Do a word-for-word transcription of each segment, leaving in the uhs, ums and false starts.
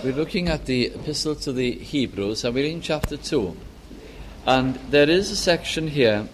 We're looking at the Epistle to the Hebrews, and we're in chapter two. And there is a section here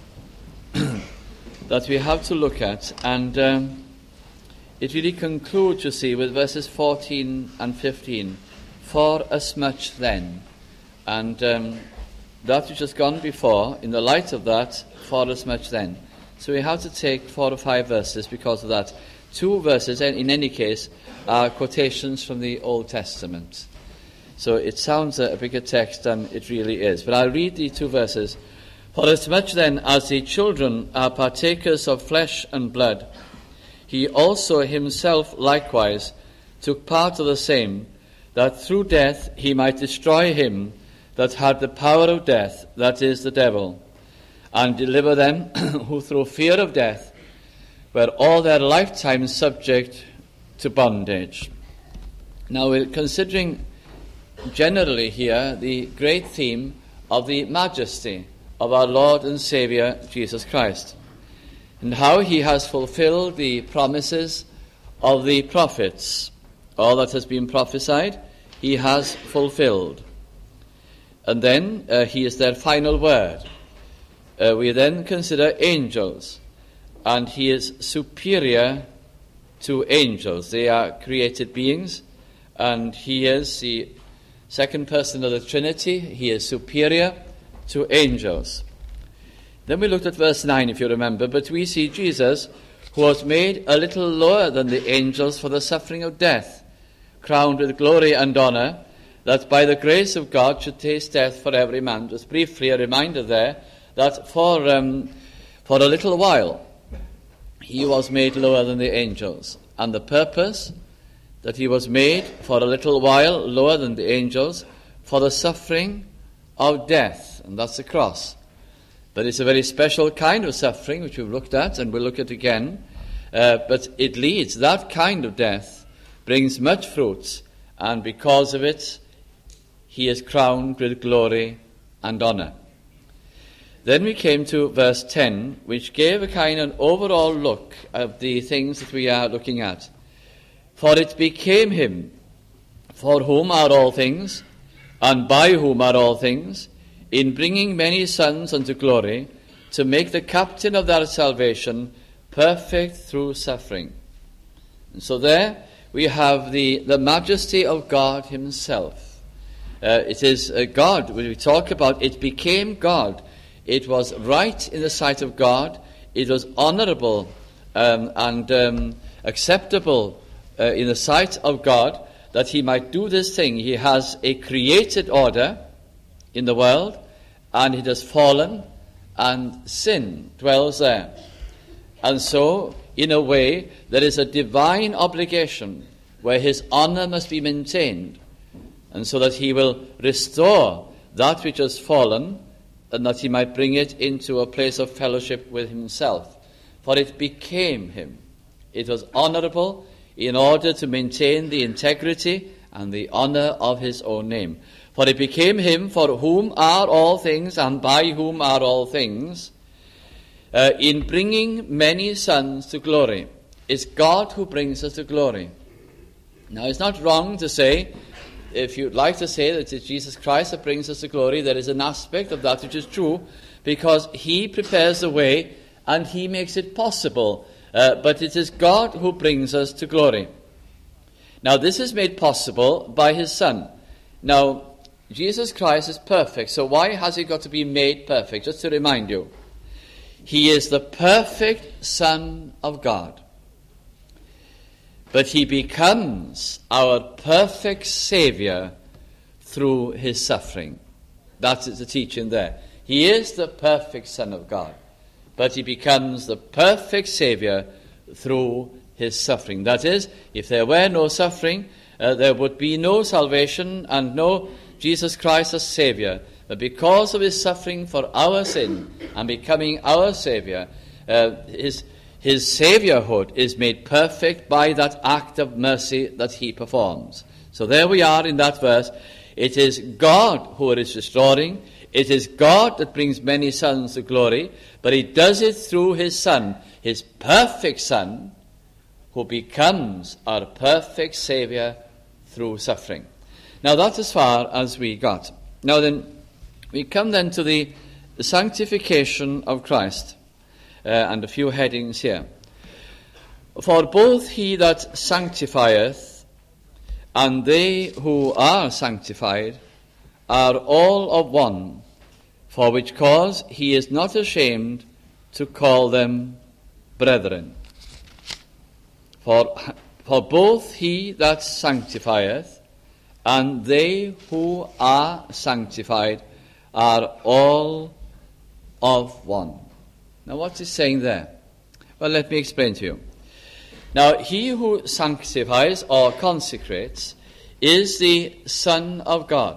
that we have to look at, and um, it really concludes, you see, with verses fourteen and fifteen. For as much then. And um, that which has gone before, in the light of that, for as much then. So we have to take four or five verses because of that. Two verses, in any case, are quotations from the Old Testament. So it sounds a bigger text than it really is. But I'll read the two verses. For as much then as the children are partakers of flesh and blood, he also himself likewise took part of the same, that through death he might destroy him that had the power of death, that is, the devil, and deliver them who through fear of death were all their lifetime subject to bondage. Now we're considering generally here the great theme of the majesty of our Lord and Saviour Jesus Christ, and how he has fulfilled the promises of the prophets. All that has been prophesied, he has fulfilled. And then uh, he is their final word. Uh, we then consider angels, and he is superior to angels. They are created beings, and he is the second person of the Trinity. He is superior to angels. Then we looked at verse nine, if you remember, but we see Jesus, who was made a little lower than the angels for the suffering of death, crowned with glory and honor, that by the grace of God should taste death for every man. Just briefly a reminder there that for um, for a little while he was made lower than the angels, and the purpose that he was made for a little while lower than the angels for the suffering of death, and that's the cross. But it's a very special kind of suffering which we've looked at and we'll look at again, uh, but it leads, that kind of death brings much fruit, and because of it he is crowned with glory and honor. Then we came to verse ten, which gave a kind of overall look of the things that we are looking at. For it became him, for whom are all things, and by whom are all things, in bringing many sons unto glory, to make the captain of their salvation perfect through suffering. And so there we have the, the majesty of God himself. Uh, it is uh, God, when we talk about it became God. It was right in the sight of God. It was honorable um, and um, acceptable uh, in the sight of God that he might do this thing. He has a created order in the world, and it has fallen, and sin dwells there. And so, in a way, there is a divine obligation where his honor must be maintained, and so that he will restore that which has fallen, and that he might bring it into a place of fellowship with himself. For it became him. It was honorable in order to maintain the integrity and the honor of his own name. For it became him for whom are all things, and by whom are all things, uh, in bringing many sons to glory. It's God who brings us to glory. Now, it's not wrong to say, if you'd like to say that it's Jesus Christ that brings us to glory, there is an aspect of that which is true, because he prepares the way and he makes it possible. Uh, but it is God who brings us to glory. Now, this is made possible by his Son. Now, Jesus Christ is perfect, so why has he got to be made perfect? Just to remind you, he is the perfect Son of God. But he becomes our perfect Savior through his suffering. That is the teaching there. He is the perfect Son of God, but he becomes the perfect Savior through his suffering. That is, if there were no suffering, uh, there would be no salvation and no Jesus Christ as Savior. But because of his suffering for our sin and becoming our Savior, uh, his His saviourhood is made perfect by that act of mercy that he performs. So there we are in that verse. It is God who is restoring. It is God that brings many sons to glory. But he does it through his Son, his perfect Son, who becomes our perfect Saviour through suffering. Now that's as far as we got. Now then, we come then to the sanctification of Christ, uh, and a few headings here. For both he that sanctifieth and they who are sanctified are all of one, for which cause he is not ashamed to call them brethren. For, for both he that sanctifieth and they who are sanctified are all of one. Now what's he saying there? Well, let me explain to you. Now, he who sanctifies or consecrates is the Son of God.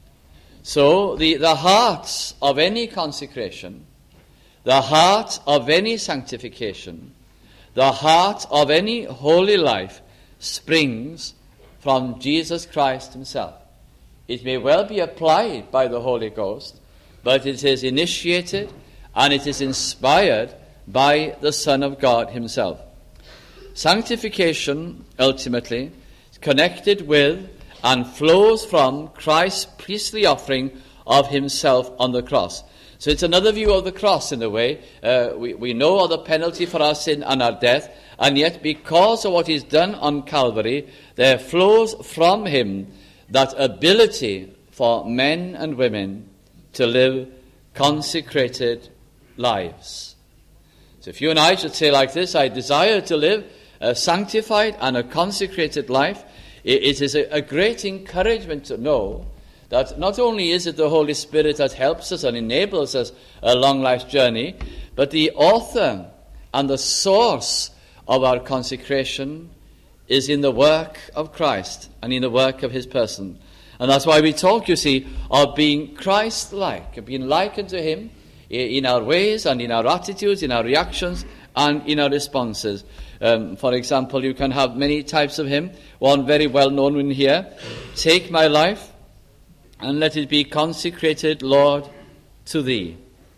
So the, the heart of any consecration, the heart of any sanctification, the heart of any holy life springs from Jesus Christ himself. It may well be applied by the Holy Ghost, but it is initiated and it is inspired by the Son of God himself. Sanctification, ultimately, is connected with and flows from Christ's priestly offering of himself on the cross. So it's another view of the cross in a way. Uh, we, we know of the penalty for our sin and our death, and yet because of what he's done on Calvary, there flows from him that ability for men and women to live consecrated lives. So if you and I should say like this, I desire to live a sanctified and a consecrated life, it, it is a, a great encouragement to know that not only is it the Holy Spirit that helps us and enables us a long life journey, but the author and the source of our consecration is in the work of Christ and in the work of his person. And that's why we talk, you see, of being Christ-like, of being likened to him in our ways and in our attitudes, in our reactions and in our responses. Um, for example, you can have many types of hymn. One very well known one here. Take my life and let it be consecrated, Lord, to thee.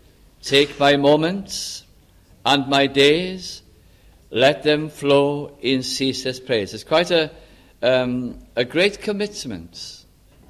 Take my moments and my days, let them flow in ceaseless praise. It's quite a, um, a great commitment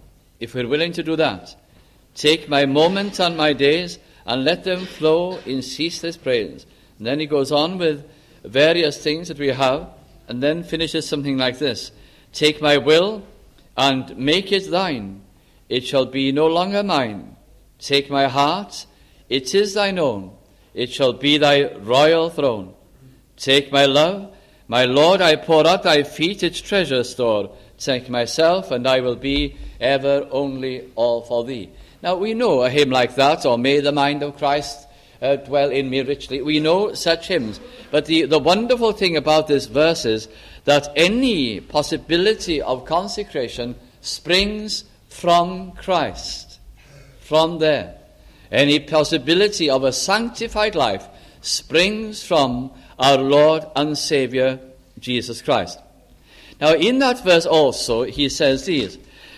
if we're willing to do that. Take my moments and my days and let them flow in ceaseless praise. And then he goes on with various things that we have, and then finishes something like this. Take my will and make it thine. It shall be no longer mine. Take my heart, it is thine own. It shall be thy royal throne. Take my love, my Lord, I pour at thy feet its treasure store. Take myself, and I will be ever only all for thee. Now we know a hymn like that, or may the mind of Christ Uh, dwell in me richly. We know such hymns. But the, the wonderful thing about this verse is that any possibility of consecration springs from Christ. From there. Any possibility of a sanctified life springs from our Lord and Savior, Jesus Christ. Now in that verse also he says these.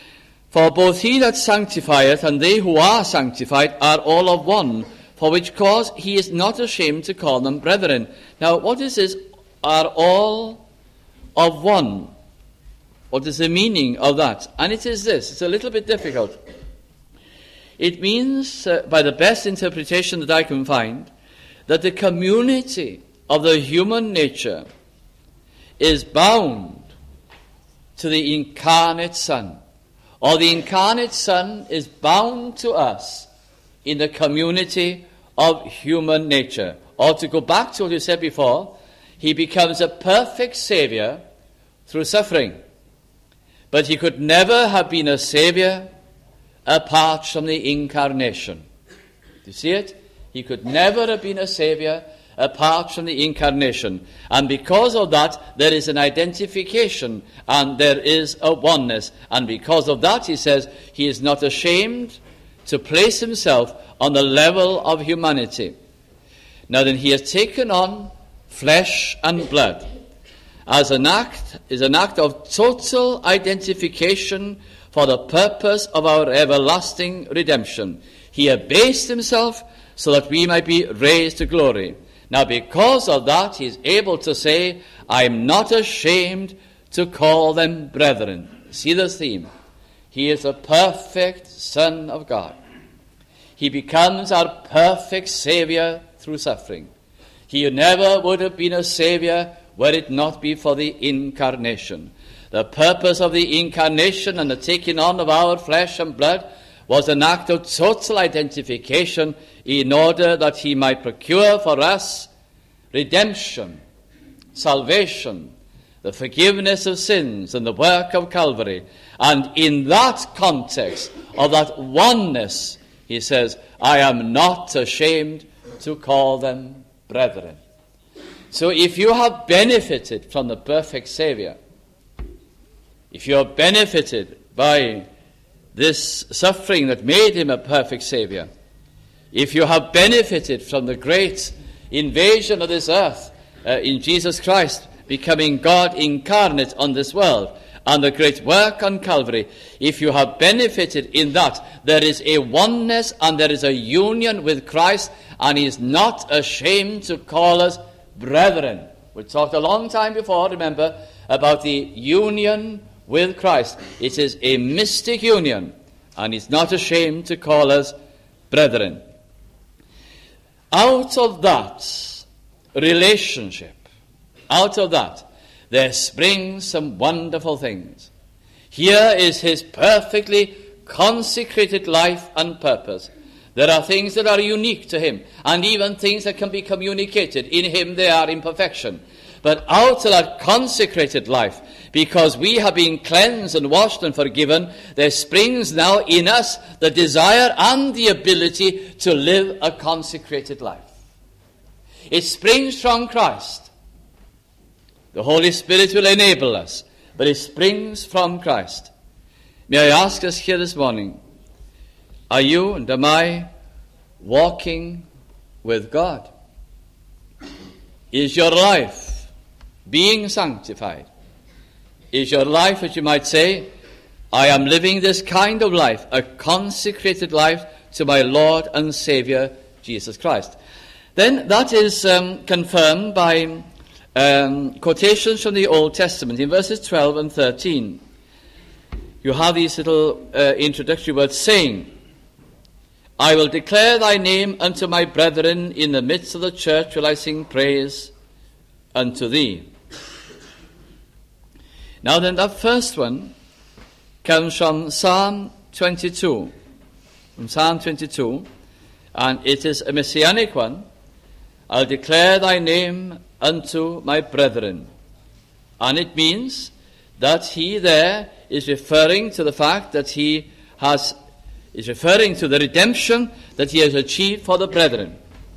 For both he that sanctifieth and they who are sanctified are all of one, for which cause he is not ashamed to call them brethren. Now, what is this, are all of one? What is the meaning of that? And it is this, it's a little bit difficult. It means, uh, by the best interpretation that I can find, that the community of the human nature is bound to the incarnate Son, or the incarnate Son is bound to us in the community of human nature. Or to go back to what you said before, he becomes a perfect Savior through suffering. But he could never have been a Savior apart from the incarnation. Do you see it? He could never have been a Savior apart from the incarnation. And because of that, there is an identification and there is a oneness. And because of that, he says, he is not ashamed to place himself on the level of humanity. Now then, he has taken on flesh and blood as an act, is an act of total identification for the purpose of our everlasting redemption. He abased himself so that we might be raised to glory. Now because of that, he is able to say, I am not ashamed to call them brethren. See this theme. He is the perfect Son of God. He becomes our perfect Savior through suffering. He never would have been a Savior were it not be for the incarnation. The purpose of the incarnation and the taking on of our flesh and blood was an act of total identification in order that he might procure for us redemption, salvation, the forgiveness of sins, and the work of Calvary. And in that context of that oneness, he says, I am not ashamed to call them brethren. So if you have benefited from the perfect Savior, if you have benefited by this suffering that made him a perfect Savior, if you have benefited from the great invasion of this earth uh, in Jesus Christ becoming God incarnate on this world, and the great work on Calvary, if you have benefited in that, there is a oneness and there is a union with Christ, and he is not ashamed to call us brethren. We talked a long time before, remember, about the union with Christ. It is a mystic union, and he's not ashamed to call us brethren. Out of that relationship, out of that, there springs some wonderful things. Here is his perfectly consecrated life and purpose. There are things that are unique to him, and even things that can be communicated. In him they are imperfection. But out of that consecrated life, because we have been cleansed and washed and forgiven, there springs now in us the desire and the ability to live a consecrated life. It springs from Christ. The Holy Spirit will enable us, but it springs from Christ. May I ask us here this morning, are you and am I walking with God? Is your life being sanctified? Is your life, as you might say, I am living this kind of life, a consecrated life to my Lord and Savior, Jesus Christ? Then that is um, confirmed by um, quotations from the Old Testament in verses twelve and thirteen. You have these little uh, introductory words saying, I will declare thy name unto my brethren, in the midst of the church will I sing praise unto thee. Now then, that first one comes from Psalm twenty-two. From Psalm twenty-two, and it is a messianic one. I'll declare thy name unto my brethren. And it means that he there is referring to the fact that he has, is referring to the redemption that he has achieved for the brethren.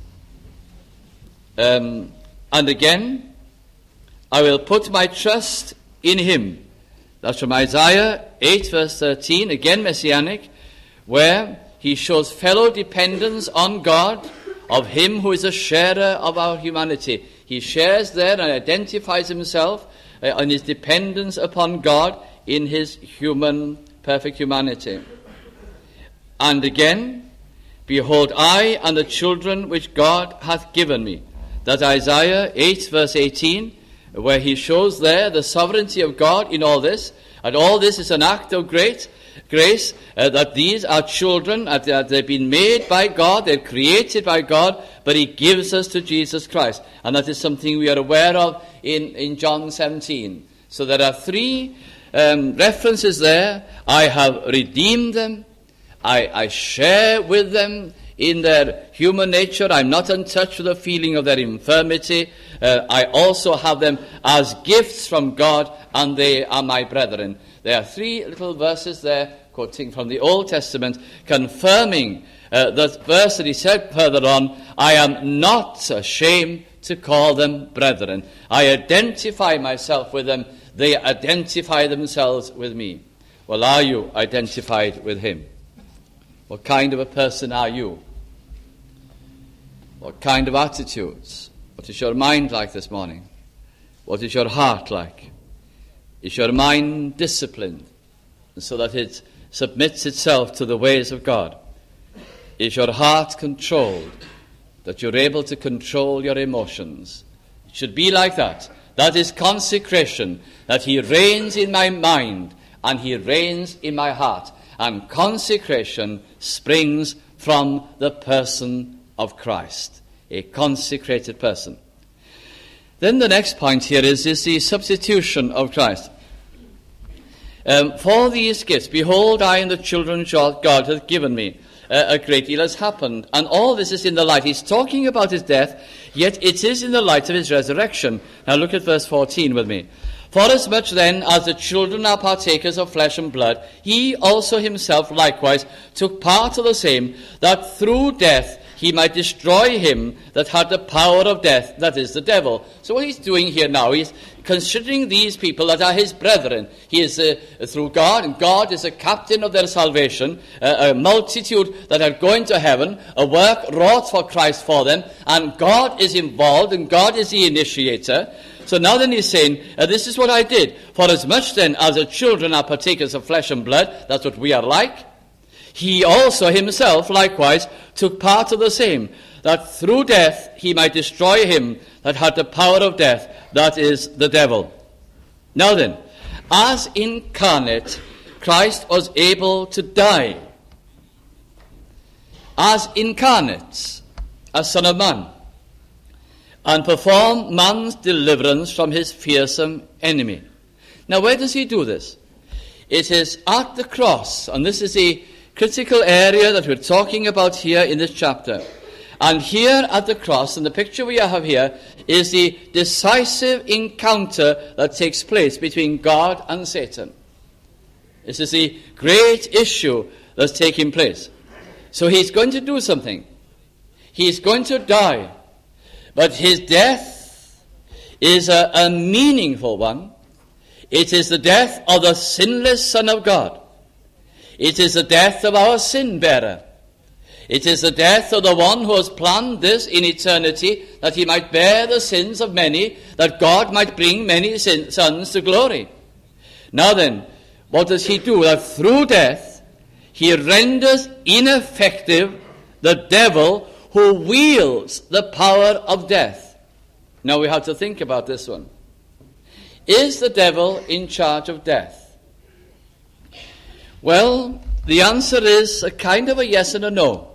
Um, and again, I will put my trust in him. That's from Isaiah eight verse thirteen, again messianic, where he shows fellow dependence on God, of him who is a sharer of our humanity. He shares there and identifies himself uh, and his dependence upon God in his human, perfect humanity. And again, behold, I and the children which God hath given me. That's Isaiah eight verse eighteen, where he shows there the sovereignty of God in all this. And all this is an act of great grace, uh, that these are children, uh, that they've been made by God, they're created by God, but he gives us to Jesus Christ. And that is something we are aware of in, in John seventeen. So there are three um, references there. I have redeemed them. I, I share with them in their human nature. I'm not untouched with the feeling of their infirmity. Uh, I also have them as gifts from God, and they are my brethren. There are three little verses there, quoting from the Old Testament, confirming uh, the verse that he said further on, I am not ashamed to call them brethren. I identify myself with them. They identify themselves with me. Well, are you identified with him? What kind of a person are you? What kind of attitudes? What is your mind like this morning? What is your heart like? Is your mind disciplined so that it submits itself to the ways of God? Is your heart controlled, that you're able to control your emotions? It should be like that. That is consecration, that he reigns in my mind and he reigns in my heart. And consecration springs from the person of Christ, a consecrated person. Then the next point here is, is the substitution of Christ. Um, for these gifts, behold, I and the children God hath given me. Uh, a great deal has happened. And all this is in the light. He's talking about his death, yet it is in the light of his resurrection. Now look at verse fourteen with me. Forasmuch then as the children are partakers of flesh and blood, he also himself likewise took part of the same, that through death he might destroy him that had the power of death, that is, the devil. So what he's doing here now, he's considering these people that are his brethren. He is uh, through God, and God is a captain of their salvation, uh, a multitude that are going to heaven, a work wrought for Christ for them, and God is involved, and God is the initiator. So now then he's saying, uh, this is what I did. For as much then as the children are partakers of flesh and blood, that's what we are like, he also himself likewise took part of the same, that through death he might destroy him that had the power of death, that is, the devil. Now then, as incarnate, Christ was able to die. As incarnate, as Son of Man, and perform man's deliverance from his fearsome enemy. Now where does he do this? It is at the cross, and this is the critical area that we're talking about here in this chapter. And here at the cross, and the picture we have here, is the decisive encounter that takes place between God and Satan. This is the great issue that's taking place. So he's going to do something. He's going to die. But his death is a, a meaningful one. It is the death of the sinless Son of God. It is the death of our sin bearer. It is the death of the one who has planned this in eternity, that he might bear the sins of many, that God might bring many sin, sons to glory. Now then, what does he do? That through death, he renders ineffective the devil who wields the power of death. Now we have to think about this one. Is the devil in charge of death? Well, the answer is a kind of a yes and a no.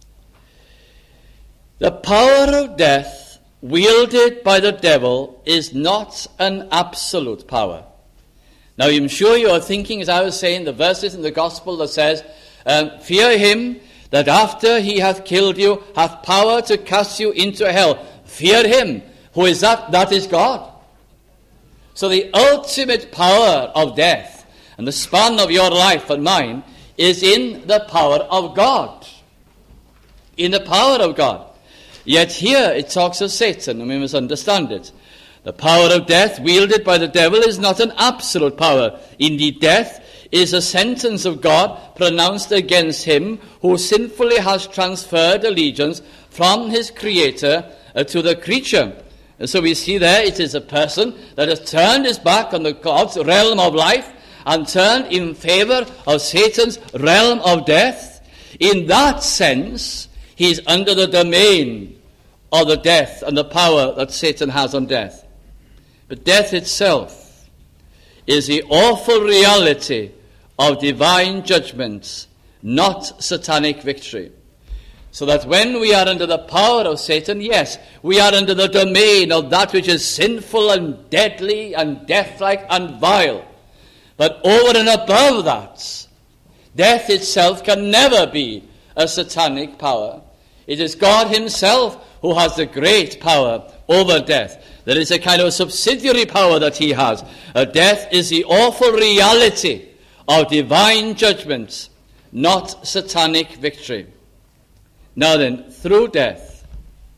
The power of death wielded by the devil is not an absolute power. Now, I'm sure you are thinking, as I was saying, the verses in the gospel that says, um, fear him that after he hath killed you, hath power to cast you into hell. Fear him. Who is that? That is God. So the ultimate power of death and the span of your life and mine is in the power of God. In the power of God. Yet here it talks of Satan, and we must understand it. The power of death wielded by the devil is not an absolute power. Indeed, death is a sentence of God pronounced against him who sinfully has transferred allegiance from his creator uh, to the creature. And so we see there it is a person that has turned his back on the God's realm of life and turned in favor of Satan's realm of death. In that sense, he is under the domain of the death and the power that Satan has on death. But death itself is the awful reality of divine judgments, not satanic victory. So that when we are under the power of Satan, yes, we are under the domain of that which is sinful and deadly and deathlike and vile. But over and above that, death itself can never be a satanic power. It is God himself who has the great power over death. There is a kind of subsidiary power that he has. Uh, death is the awful reality of divine judgments, not satanic victory. Now then, through death,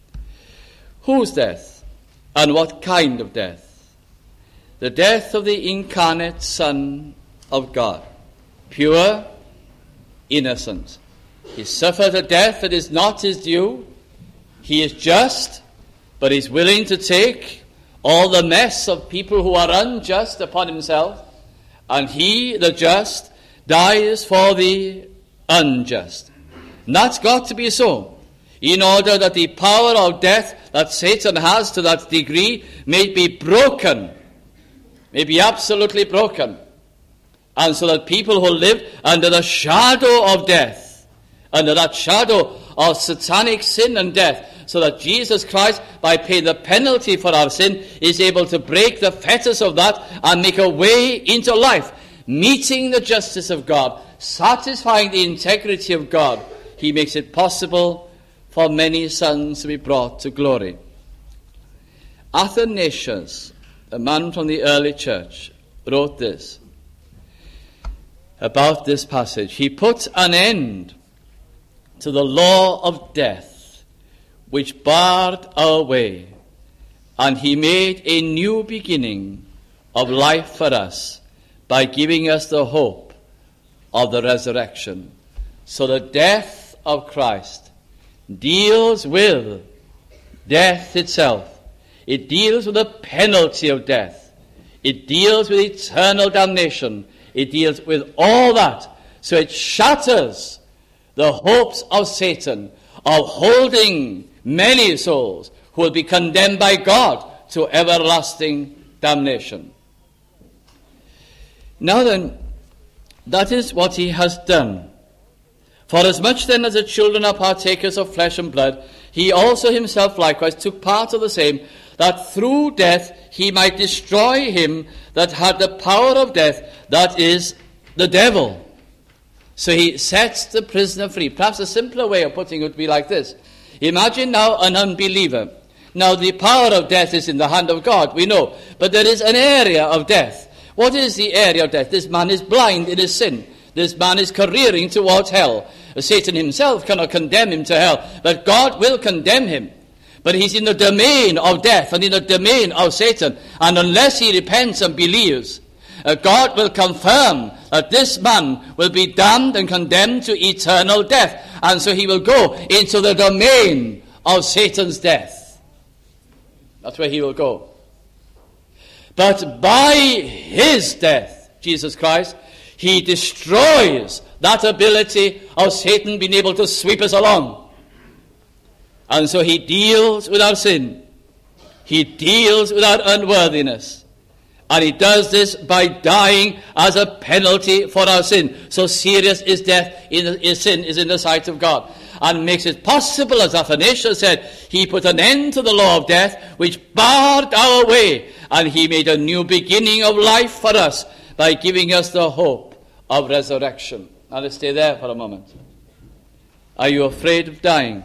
whose death and what kind of death? The death of the incarnate Son of God, pure, innocent. He suffered a death that is not his due. He is just, but he's willing to take all the mess of people who are unjust upon himself. And he, the just, dies for the unjust. And that's got to be so, in order that the power of death that Satan has to that degree may be broken, may be absolutely broken. And so that people who live under the shadow of death, under that shadow of satanic sin and death, so that Jesus Christ, by paying the penalty for our sin, is able to break the fetters of that and make a way into life, meeting the justice of God, satisfying the integrity of God. He makes it possible for many sons to be brought to glory. Athanasius, a man from the early church, wrote this about this passage. He put an end to the law of death, which barred our way, and he made a new beginning of life for us by giving us the hope of the resurrection. So the death of Christ deals with death itself. It deals with the penalty of death. It deals with eternal damnation. It deals with all that. So it shatters the hopes of Satan of holding many souls who will be condemned by God to everlasting damnation. Now then, that is what he has done. For as much then as the children are partakers of flesh and blood, he also himself likewise took part of the same, that through death he might destroy him that had the power of death, that is, the devil. So he sets the prisoner free. Perhaps a simpler way of putting it would be like this. Imagine now an unbeliever. Now the power of death is in the hand of God, we know. But there is an area of death. What is the area of death? This man is blind in his sin. This man is careering towards hell. Satan himself cannot condemn him to hell, but God will condemn him. But he's in the domain of death and in the domain of Satan. And unless he repents and believes, uh, God will confirm that this man will be damned and condemned to eternal death. And so he will go into the domain of Satan's death. That's where he will go. But by his death, Jesus Christ, he destroys that ability of Satan being able to sweep us along. And so he deals with our sin. He deals with our unworthiness. And he does this by dying as a penalty for our sin. So serious is death, in his sin is in the sight of God. And makes it possible, as Athanasius said, he put an end to the law of death, which barred our way. And he made a new beginning of life for us by giving us the hope of resurrection. Now let's stay there for a moment. Are you afraid of dying?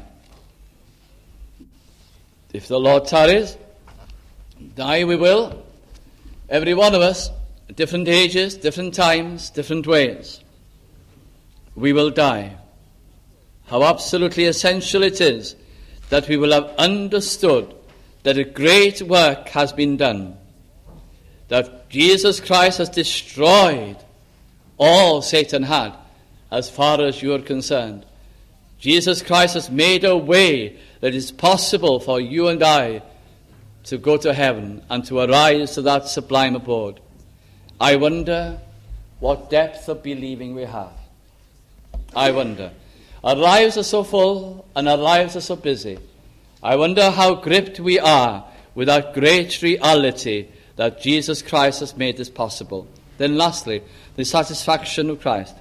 If the Lord tarries, die we will. Every one of us, at different ages, different times, different ways. We will die. How absolutely essential it is that we will have understood that a great work has been done. That Jesus Christ has destroyed all Satan had as far as you are concerned. Jesus Christ has made a way that is possible for you and I to go to heaven and to arise to that sublime abode. I wonder what depth of believing we have. I wonder. Our lives are so full and our lives are so busy. I wonder how gripped we are with that great reality that Jesus Christ has made this possible. Then lastly, the satisfaction of Christ.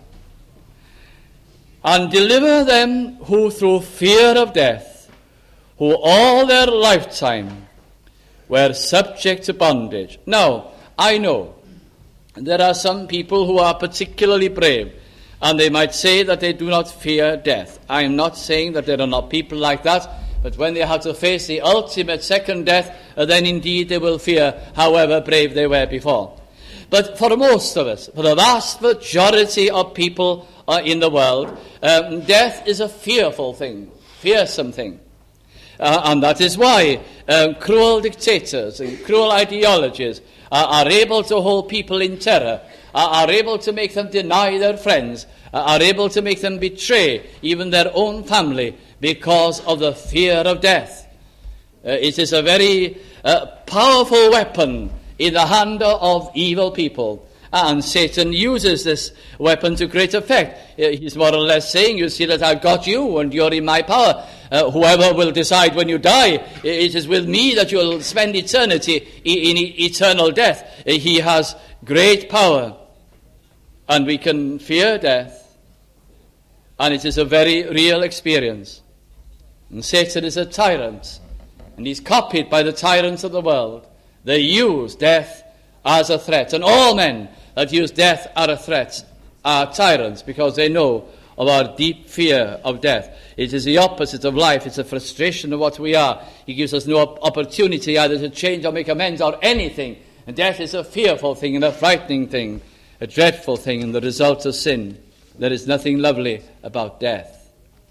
And deliver them who through fear of death, who all their lifetime were subject to bondage. Now, I know there are some people who are particularly brave, and they might say that they do not fear death. I am not saying that there are not people like that, but when they have to face the ultimate second death, then indeed they will fear, however brave they were before. But for most of us, for the vast majority of people uh, in the world, um, death is a fearful thing, fearsome thing. Uh, and that is why um, cruel dictators and cruel ideologies uh, are able to hold people in terror, uh, are able to make them deny their friends, uh, are able to make them betray even their own family because of the fear of death. Uh, it is a very uh, powerful weapon in the hand of evil people. And Satan uses this weapon to great effect. He's more or less saying, you see that I've got you and you're in my power. Uh, whoever will decide when you die, it is with me that you'll spend eternity in eternal death. He has great power. And we can fear death, and it is a very real experience. And Satan is a tyrant, and he's copied by the tyrants of the world. They use death as a threat, and all men that use death as a threat are tyrants, because they know of our deep fear of death. It is the opposite of life. It's a frustration of what we are. He gives us no opportunity either to change or make amends or anything. And death is a fearful thing and a frightening thing, a dreadful thing, and the result of sin. There is nothing lovely about death.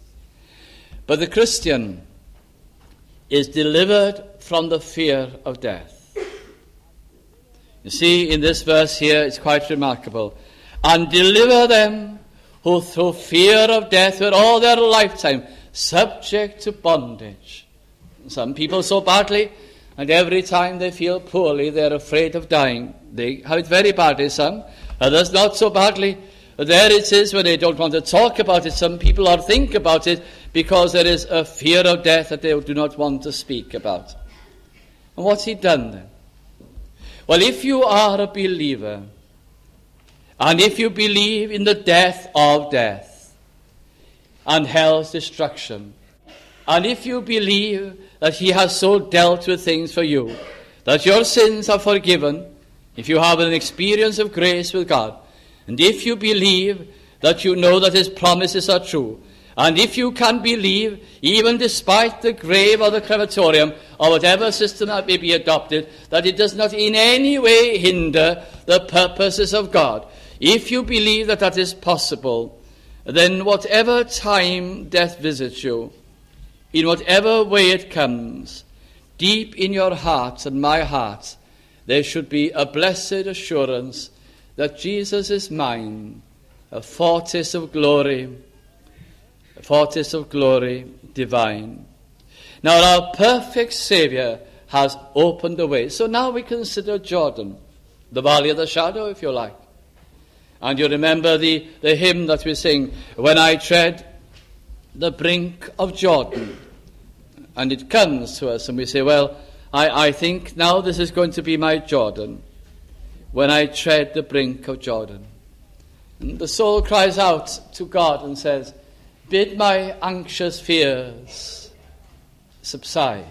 But the Christian is delivered from the fear of death. You see, in this verse here, it's quite remarkable. And deliver them who through fear of death were all their lifetime subject to bondage. Some people so badly, and every time they feel poorly, they're afraid of dying. They have it very badly, some. Others not so badly. But there it is when they don't want to talk about it. Some people or think about it because there is a fear of death that they do not want to speak about. And what's he done then? Well, if you are a believer, and if you believe in the death of death and hell's destruction, and if you believe that he has so dealt with things for you, that your sins are forgiven, if you have an experience of grace with God, and if you believe that you know that his promises are true, and if you can believe, even despite the grave or the crematorium or whatever system that may be adopted, that it does not in any way hinder the purposes of God, if you believe that that is possible, then whatever time death visits you, in whatever way it comes, deep in your heart and my heart, there should be a blessed assurance that Jesus is mine, a foretaste of glory, a foretaste of glory divine. Now our perfect Saviour has opened the way. So now we consider Jordan, the valley of the shadow, if you like. And you remember the, the hymn that we sing, when I tread the brink of Jordan. And it comes to us and we say, well, I, I think now this is going to be my Jordan. When I tread the brink of Jordan. And the soul cries out to God and says, bid my anxious fears subside.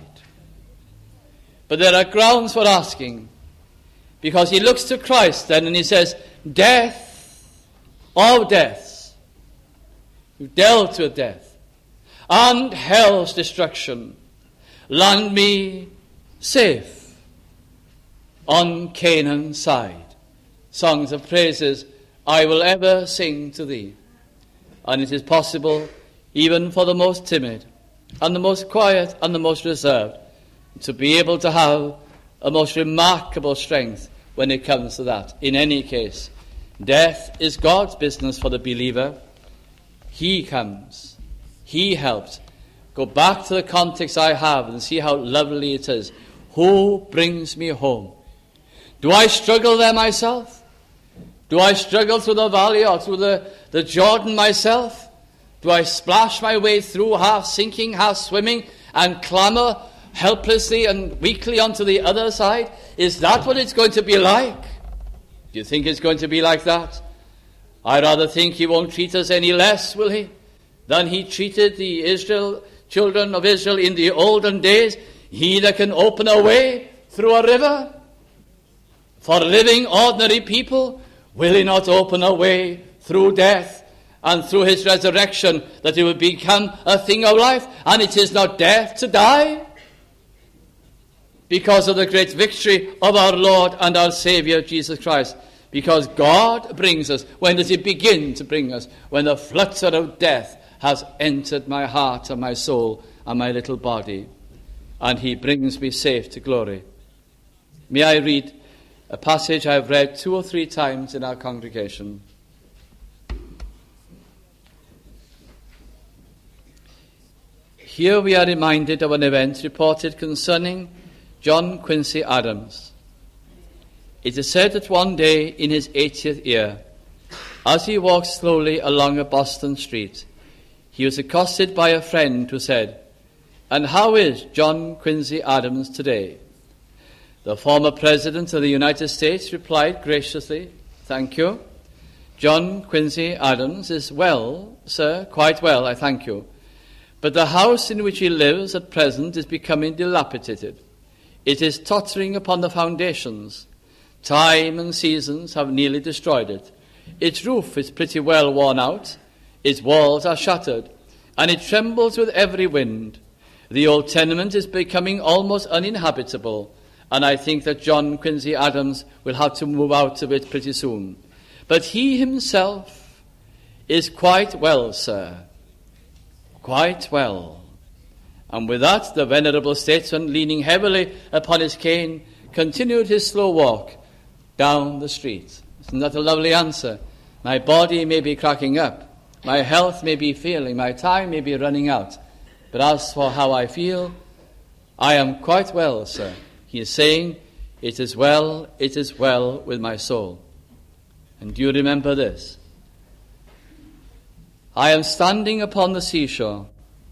But there are grounds for asking, because he looks to Christ then and he says, death, all deaths, who dealt with death, and hell's destruction, land me safe on Canaan's side. Songs of praises I will ever sing to thee. And it is possible, even for the most timid, and the most quiet, and the most reserved, to be able to have a most remarkable strength when it comes to that. In any case, death is God's business for the believer. He comes. He helps. Go back to the context I have and see how lovely it is. Who brings me home? Do I struggle there myself? Do I struggle through the valley or through the, the Jordan myself? Do I splash my way through, half sinking, half swimming, and clamber helplessly and weakly onto the other side? Is that what it's going to be like? Do you think it's going to be like that? I rather think he won't treat us any less, will he, than he treated the Israel, children of Israel in the olden days. He that can open a way through a river for living ordinary people, will he not open a way through death and through his resurrection, that it will become a thing of life? And it is not death to die, because of the great victory of our Lord and our Saviour Jesus Christ. Because God brings us. When does he begin to bring us? When the flutter of death has entered my heart and my soul and my little body, and he brings me safe to glory. May I read a passage I've read two or three times in our congregation. Here we are reminded of an event reported concerning John Quincy Adams. It is said that one day in his eightieth year, as he walked slowly along a Boston street, he was accosted by a friend who said, "And how is John Quincy Adams today?" The former President of the United States replied graciously, "Thank you. John Quincy Adams is well, sir, quite well, I thank you. But the house in which he lives at present is becoming dilapidated. It is tottering upon the foundations. Time and seasons have nearly destroyed it. Its roof is pretty well worn out. Its walls are shattered, and it trembles with every wind. The old tenement is becoming almost uninhabitable, and I think that John Quincy Adams will have to move out of it pretty soon. But he himself is quite well, sir, quite well. And with that, the venerable statesman, leaning heavily upon his cane, continued his slow walk down the street. Isn't that a lovely answer? My body may be cracking up, my health may be failing, my time may be running out, but as for how I feel, I am quite well, sir. He is saying, it is well, it is well with my soul. And do you remember this? I am standing upon the seashore.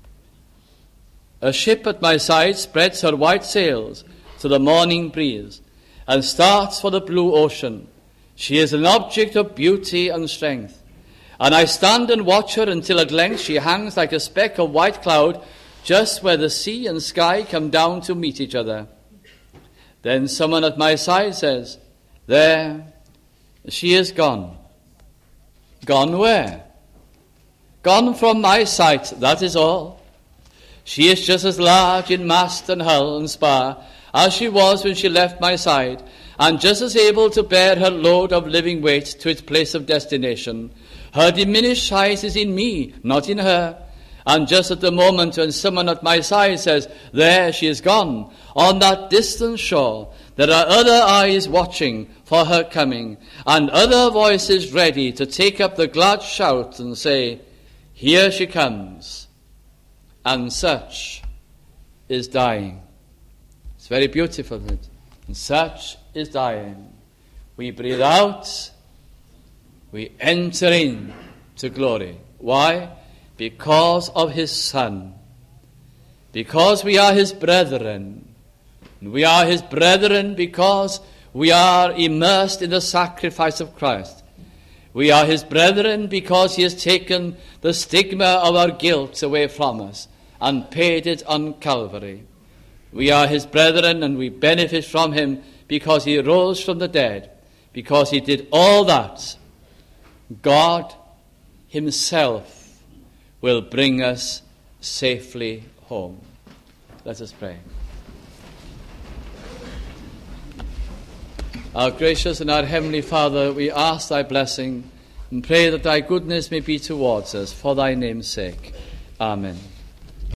A ship at my side spreads her white sails to the morning breeze and starts for the blue ocean. She is an object of beauty and strength. And I stand and watch her until at length she hangs like a speck of white cloud just where the sea and sky come down to meet each other. Then someone at my side says, there, she is gone. Gone where? Gone from my sight, that is all. She is just as large in mast and hull and spar as she was when she left my side, and just as able to bear her load of living weight to its place of destination. Her diminished size is in me, not in her. And just at the moment when someone at my side says, there she is gone, on that distant shore, there are other eyes watching for her coming, and other voices ready to take up the glad shout and say, here she comes. And such is dying. It's very beautiful, isn't it? And such is dying. We breathe out, we enter in to glory. Why? Because of his Son. Because we are his brethren. We are his brethren because we are immersed in the sacrifice of Christ. We are his brethren because he has taken the stigma of our guilt away from us and paid it on Calvary. We are his brethren and we benefit from him because he rose from the dead, because he did all that. God himself will bring us safely home. Let us pray. Our gracious and our heavenly Father, we ask thy blessing and pray that thy goodness may be towards us for thy name's sake. Amen.